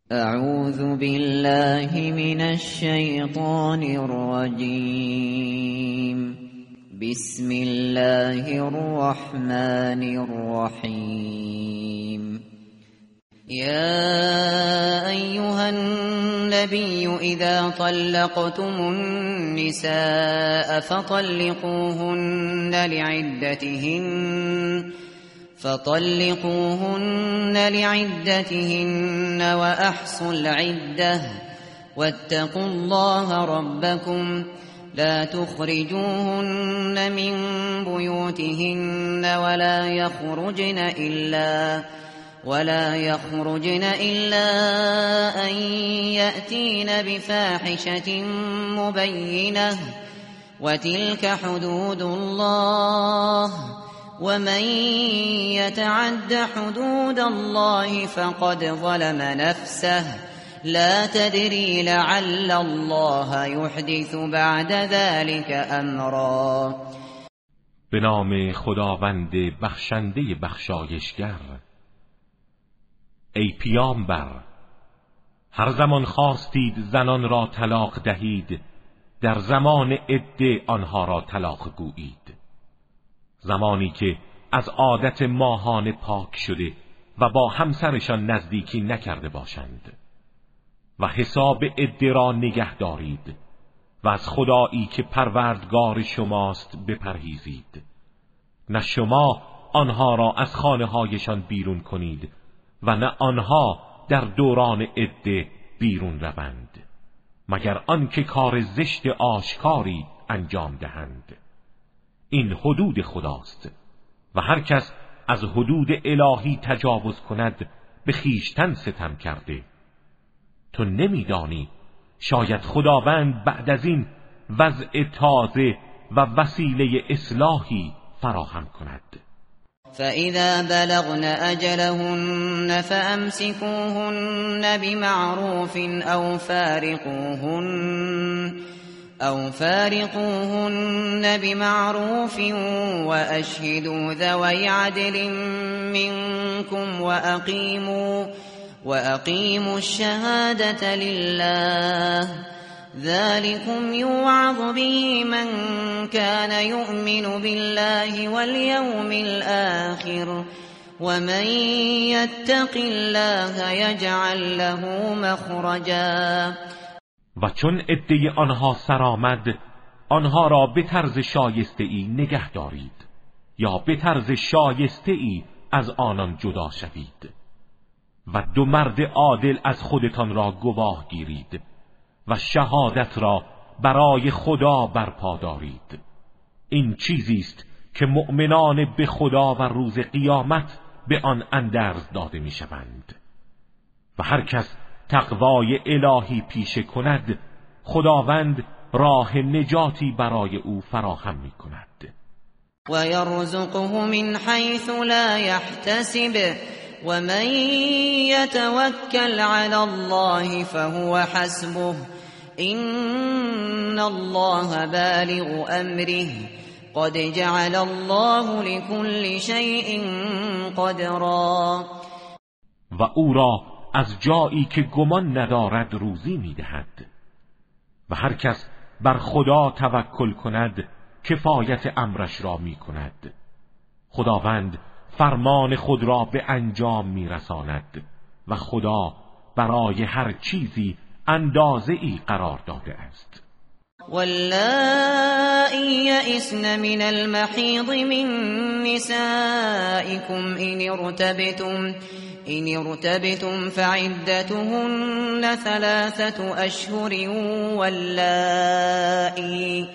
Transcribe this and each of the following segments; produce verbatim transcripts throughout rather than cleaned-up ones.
اعوذ بالله من الشیطان الرجیم. بسم الله الرحمن الرحیم. يا أيها النبي إذا طلقتم النساء فطلقوهن لعدتهن فطلقوهن لعدتهن وأحصوا العدة واتقوا الله ربكم لا تخرجوهن من بيوتهن ولا يخرجن إلا ولا يخرجن إلا أن يأتين بفاحشة مبينة وتلك حدود الله ومن يتعد حدود الله فقد ظلم نفسه لا تدري لعل الله يحدث بعد ذلك امرا. به نام خداوند بخشنده بخشایشگر. ای پیامبر، هر زمان خواستید زنان را طلاق دهید، در زمان عده آنها را طلاق گویید، زمانی که از عادت ماهانه پاک شده و با همسرشان نزدیکی نکرده باشند، و حساب عده را نگه دارید و از خدایی که پروردگار شماست بپرهیزید. نه شما آنها را از خانه هایشان بیرون کنید و نه آنها در دوران عده بیرون روند، مگر آنکه کار زشت آشکاری انجام دهند. این حدود خداست و هر کس از حدود الهی تجاوز کند به خویشتن ستم کرده. تو نمیدانی شاید خداوند بعد از این وضع تازه و وسیله اصلاحی فراهم کند. فإذا بلغن أجلهن فأمسكوهن بمعروف أو فارقوهن أو فارقوهن بمعروف وأشهدوا ذوي عدل منكم وأقيموا وأقيموا الشهادة لله ذلكم يوعظ به من كان يؤمن بالله واليوم الآخر ومن يتق الله يجعل له مخرجا. و چون عده آنها سرآمد، آنها را به طرز شایسته ای نگه دارید یا به طرز شایسته ای از آنان جدا شوید و دو مرد عادل از خودتان را گواه گیرید و شهادت را برای خدا برپا دارید. این چیزی است که مؤمنان به خدا و روز قیامت به آن اندرز داده میشوند. و هر کس تقوای الهی پیشه کند، خداوند راه نجاتی برای او فراهم می کند. و یرزقه من حیث لا یحتسب و من یتوکل علی الله فهو حسبه این الله بالغ امره قد جعل الله لكل شیء قدرا. و او را از جایی که گمان ندارد روزی میدهد و هر کس بر خدا توکل کند کفایت امرش را میکند. خداوند فرمان خود را به انجام میرساند و خدا برای هر چیزی اندازه ای قرار داده است. واللائي يئسن من المحيض من نسائكم إن ارتبتم إن ارتبتم فعدتهن ثلاثة أشهر واللائي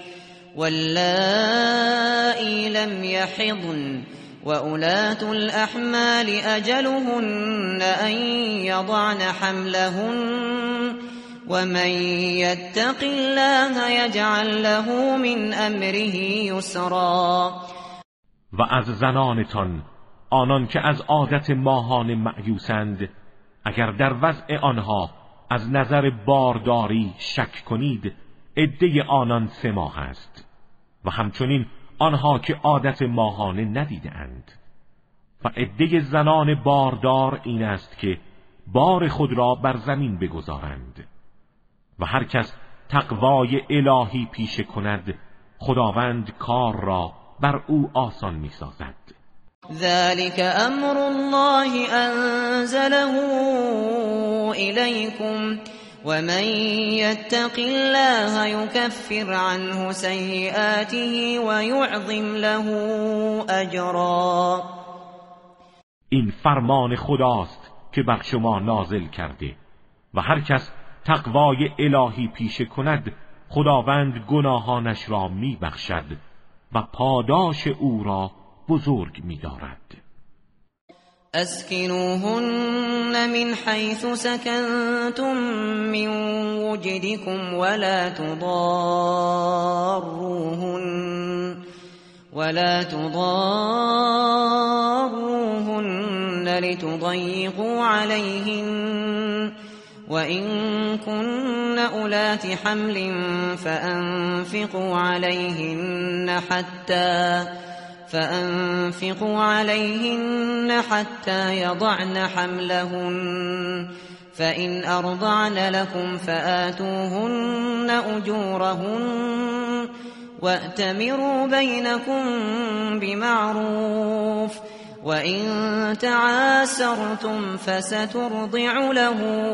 واللائي لم يحضن وأولات الأحمال أجلهن أن يضعن حملهن ومن يتق الله يجعل له من امره یسرا. و از زنانتان آنان که از عادت ماهانه مأیوسند، اگر در وضع آنها از نظر بارداری شک کنید، عده آنان سه ماه است. و همچنین آنها که عادت ماهانه ندیدند. و عده زنان باردار این است که بار خود را بر زمین بگذارند. و هر کس تقوای الهی پیشه کند، خداوند کار را بر او آسان می سازد. ذلك امر الله انزله الیکم ومن يتق الله يكفر عنه سیئاته ويعظم له اجرا. این فرمان خداست که بر شما نازل کرده و هر کس تقوای الهی پیشه کند، خداوند گناهانش را می بخشد و پاداش او را بزرگ می دارد. اسکنوهن من حیث سکنتم من وجدکم ولا تضاروهن ولا تضاروهن لتضيقوا عليهن وإن كن أولات حمل فأنفقوا عليهن حتى فأنفقوا عليهن حتى يضعن حملهن فإن أرضعن لكم فآتوهن أجورهن وأتمروا بينكم بمعروف وَإِن تَعَاسَرْتُمْ فَسَتُرْضِعُ لَهُ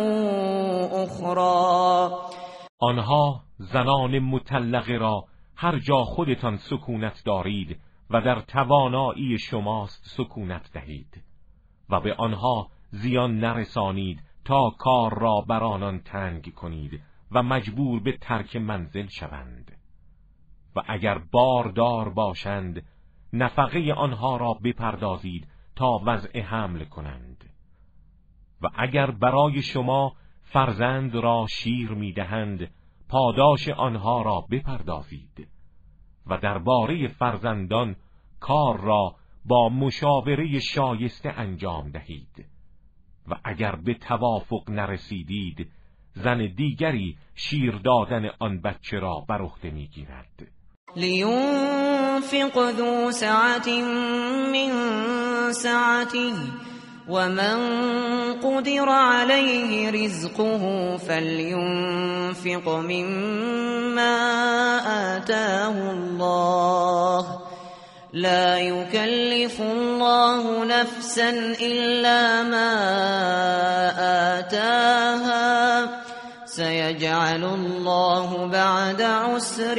أُخْرَى. آنها زنان مطلقه را هر جا خودتان سکونت دارید و در توانایی شماست سکونت دهید و به آنها زیان نرسانید تا کار را بر آنان تنگ کنید و مجبور به ترک منزل شوند. و اگر باردار باشند نفقه آنها را بپردازید تا وضع حمل کنند. و اگر برای شما فرزند را شیر میدهند پاداش آنها را بپردازید و درباره فرزندان کار را با مشاوره شایسته انجام دهید. و اگر به توافق نرسیدید زن دیگری شیر دادن آن بچه را بر عهده میگیرد. لينفق ذو سعة من سعته ومن قدر عليه رزقه فلينفق مما آتاه الله لا يكلف الله نفسا إلا ما آتاها سيجعل الله بعد عسر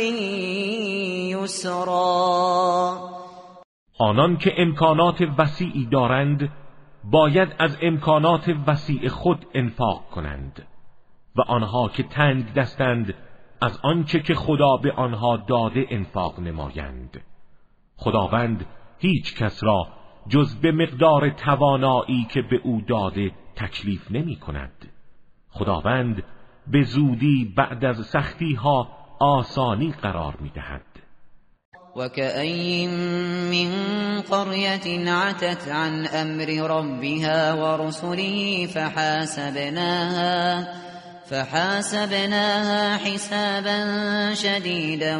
یسرا. آنان که امکانات وسیعی دارند باید از امکانات وسیع خود انفاق کنند و آنها که تنگ دستند از آنچه که خدا به آنها داده انفاق نمایند. خداوند هیچ کس را جز به مقدار توانایی که به او داده تکلیف نمی کند. خداوند به زودی بعد از سختی ها آسانی قرار می دهد. وكأين من قرية عتت عن أمر ربها ورسله فحاسبناها فحاسبناها حسابا شديدا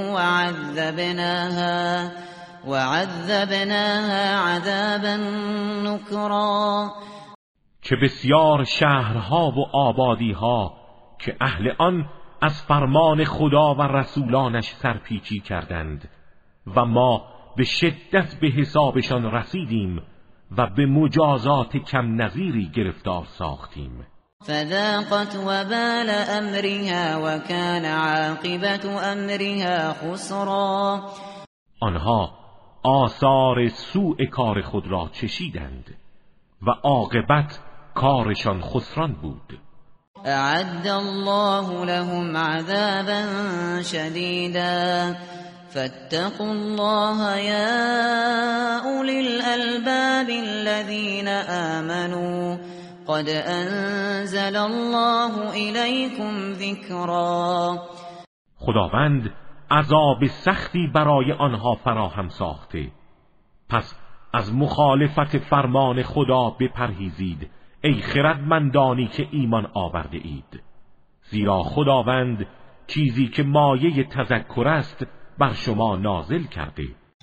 وعذبناها وعذبناها عذابا نكرا. چه بسیار شهرها و آبادیها که اهل آن از فرمان خدا و رسولانش سرپیچی کردند و ما به شدت به حسابشان رسیدیم و به مجازات کم نظیری گرفتار ساختیم. فذاقت وبال امرها وكان عاقبت امرها خسرا. آنها آثار سوء کار خود را چشیدند و عاقبت کارشان خسران بود. اعد الله لهم عذابا شديدا فاتقوا الله يا أولي الألباب الذين آمنوا قد انزل الله إليكم ذكرا. خداوند عذاب سختی برای آنها فراهم ساخته، پس از مخالفت فرمان خدا بپرهیزید ای خردمندانی که ایمان آورده اید، زیرا خداوند چیزی که مایه تذکر است بر شما نازل کرده.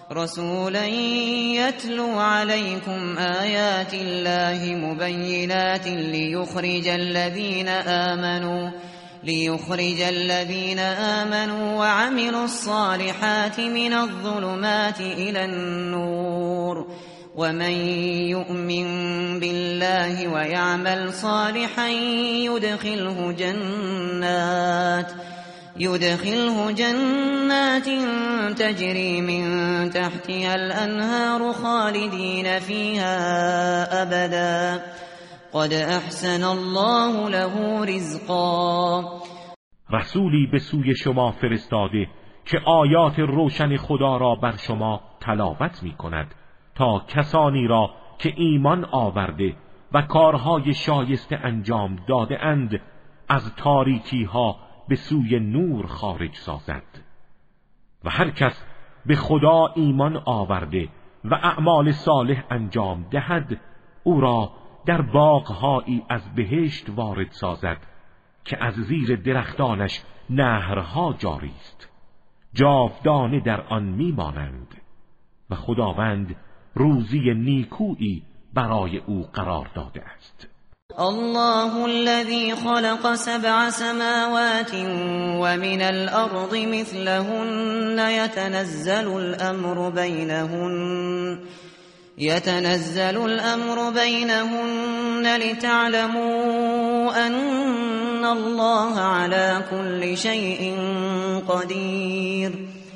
رسولا يتلو عليكم آيات الله مبينات ليخرج الذين آمنوا ليخرج الذين آمنوا وعملوا الصالحات من الظلمات إلى النور ومن يؤمن بالله ويعمل صالحا يدخله جنات يدخله جنات تجري من تحتها الأنهار خالدين فيها أبدا قد احسن الله له رزقا. رسولی به سوی شما فرستاده که آیات روشن خدا را بر شما تلاوت می کند تا کسانی را که ایمان آورده و کارهای شایسته انجام داده اند از تاریکی ها به سوی نور خارج سازد و هر کس به خدا ایمان آورده و اعمال صالح انجام دهد او را در باغهایی از بهشت وارد سازد که از زیر درختانش نهرها جاری است، جاودانه در آن میمانند و خداوند روزی نیکویی برای او قرار داده است. الله الذي خلق سبع سماوات ومن الأرض مثلهن يتنزل الأمر بينهن يتنزل الأمر بينهن لتعلموا أن الله على كل شيء قدير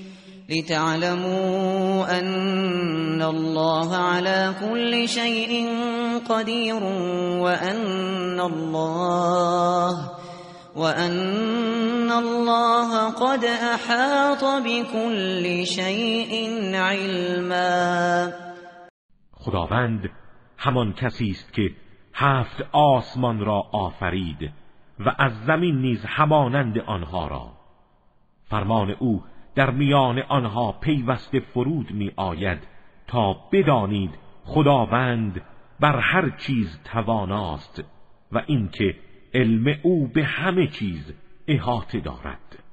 لتعلموا أن الله على كل شيء قدير وأن الله وأن الله قد أحاط بكل شيء علما. خداوند همان کسی است که هفت آسمان را آفرید و از زمین نیز همانند آنها را. فرمان او در میان آنها پیوسته فرود می آید تا بدانید خداوند بر هر چیز تواناست و اینکه علم او به همه چیز احاطه دارد.